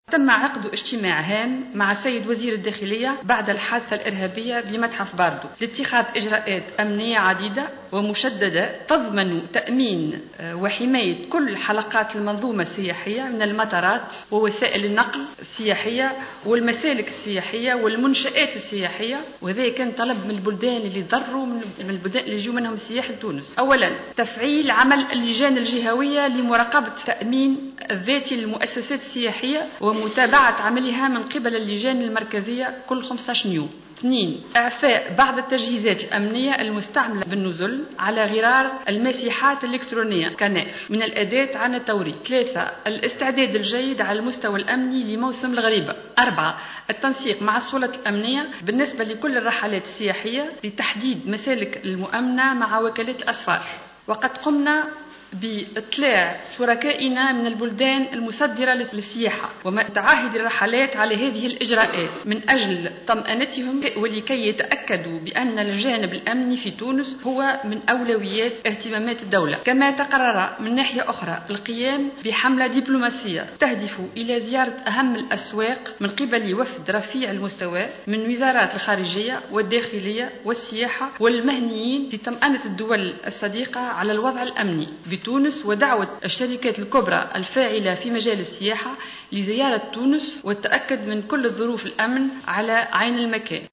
تم عقد اجتماع هام مع السيد وزير الداخلية بعد الحادثة الإرهابية بمتحف باردو لاتخاذ إجراءات أمنية عديدة ومشددة تضمن تأمين وحماية كل حلقات المنظومة السياحية من المطارات ووسائل النقل السياحية والمسالك السياحية والمنشآت السياحية. وهذا كان طلب من البلدان اللي ضروا من البلدان اللي يجوا منهم سياح لتونس. أولا تفعيل عمل اللجان الجهوية لمراقبة التأمين الذاتي للمؤسسات السياحية ومتابعة عملها من قبل اللجان المركزية كل 15 يوم. 2. إعفاء بعض التجهيزات الأمنية المستعملة بالنزل على غرار المسيحات الإلكترونية كنائف من الأداة عن التوريد. 3. الاستعداد الجيد على المستوى الأمني لموسم الغريبة. 4. التنسيق مع السلطات الأمنية بالنسبة لكل الرحلات السياحية لتحديد مسالك المؤمنة مع وكالات الأسفار. وقد قمنا بإطلاع شركائنا من البلدان المصدرة للسياحة ومتعاهد الرحلات على هذه الإجراءات من أجل طمأنتهم ولكي يتأكدوا بأن الجانب الأمني في تونس هو من أولويات اهتمامات الدولة. كما تقرر من ناحية أخرى القيام بحملة دبلوماسية تهدف إلى زيارة أهم الأسواق من قبل وفد رفيع المستوى من وزارات الخارجية والداخلية والسياحة والمهنيين لطمأنة الدول الصديقة على الوضع الأمني بتونس ودعوة الشركات الكبرى الفاعلة في مجال السياحة لزيارة تونس والتأكد من كل ظروف الأمن على عين المكان.